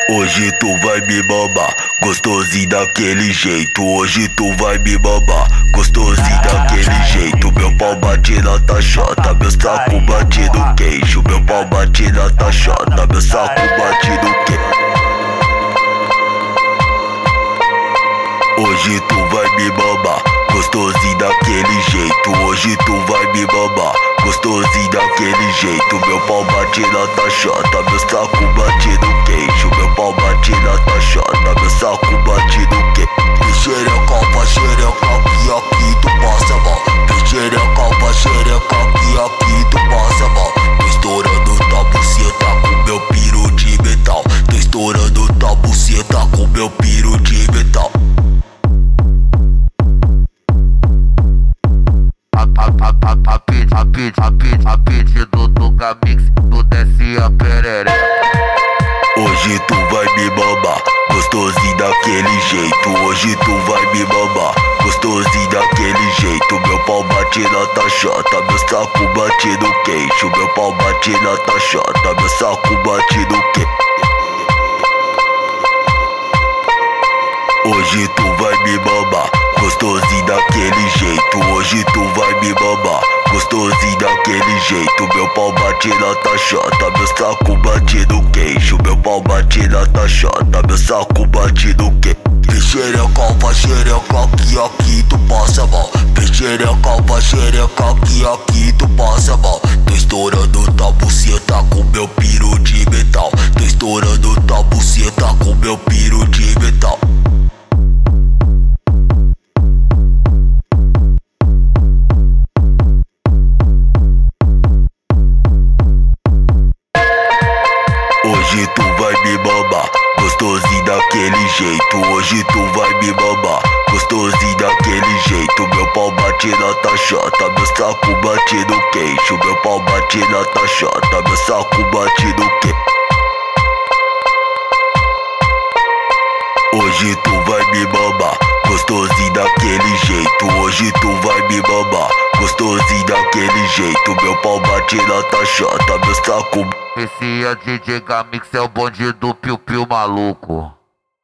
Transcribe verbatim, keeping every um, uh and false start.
Hoje tu vai me mamar, gostosinho daquele jeito. Hoje tu vai me mamar, gostosinho daquele jeito. Meu pau bate na taxota, meu saco bate no queixo. Meu pau bate na taxota, meu saco bate no queixo. Hoje tu vai me mamar, gostosinho daquele jeito. Hoje tu vai me mamar, gostosinho daquele jeito. Meu pau bate na taxota, meu saco bate no queixo. Meu pau bate na taxota, meu saco bate no queixo. Me xereca pra xereca, que aqui tu passa mal. Me xereca pra xereca, que aqui tu passa mal. Tô estourando tua buceta com meu piro de metal. Tô estourando tua buceta com meu piro de metal. A pit, a pit, a pit, a pedido do Gamix, tu desce a perere. Hoje tu vai me mamar, gostosinho daquele jeito. Hoje tu vai me mamar, gostosinho daquele jeito. Meu pau bate na taxota, meu saco bate no queixo. Meu pau bate na taxota, meu saco bate no queixo. Hoje tu vai me mamar, gostosinho daquele jeito. Hoje tu vai me mamar, gostosinho daquele jeito. Meu pau bate na taxota, meu saco bate no queixo. Meu pau bate na taxota, meu saco bate no queixo. Me xereca pra xereca, que aqui tu passa mal. Me xereca pra xereca, que aqui tu passa mal. Tô estourando tua buceta com meu piro de metal. Tô estourando tua buceta com meu piro de metal. Hoje tu vai me mamar, gostosinho daquele jeito. Hoje tu vai me mamar, gostosinho daquele jeito. Meu pau bate na taxota, meu saco bate no queixo. Meu pau bate na taxota, meu saco bate no queixo. Hoje tu vai me mamar, gostosinho daquele jeito. Hoje tu vai me mamar, gostosinho daquele jeito. Meu pau bate na taxota, meu saco. Esse é D J Gamix, é o bonde do piu-piu maluco.